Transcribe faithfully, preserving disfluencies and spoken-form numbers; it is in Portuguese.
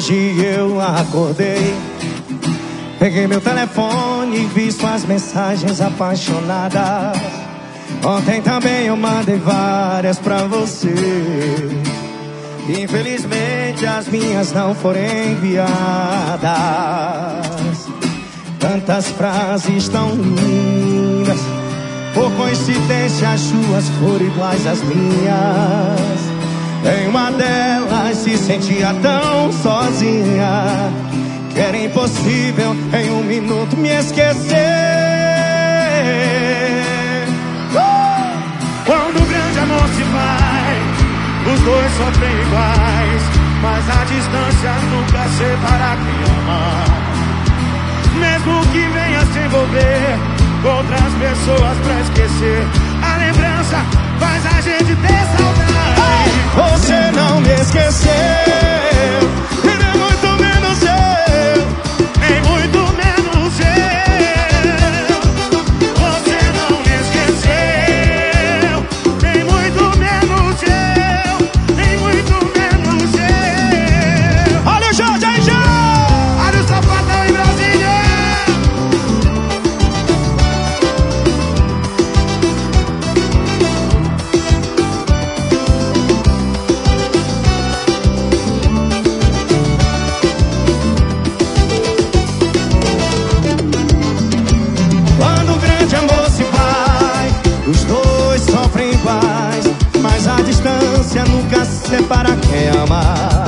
Hoje eu acordei, peguei meu telefone e vi suas mensagens apaixonadas. Ontem também eu mandei várias pra você. Infelizmente as minhas não foram enviadas. Tantas frases tão lindas, por coincidência as suas foram iguais às minhas. Em uma delas se sentia tão sozinha que era impossível em um minuto me esquecer. uh! Quando o grande amor se vai, os dois sofrem iguais, mas a distância nunca separa quem ama. Mesmo que venha se envolver com outras pessoas pra esquecer, a lembrança faz a gente ter saudade. Você não me esqueceu, e nem muito menos eu, nem muito menos eu. Você não me esqueceu, nem muito menos eu, nem muito menos eu. Olha o Jorge aí, já! Olha o Sapatão em Brasília! Os dois sofrem iguais, mas a distância nunca separa quem ama.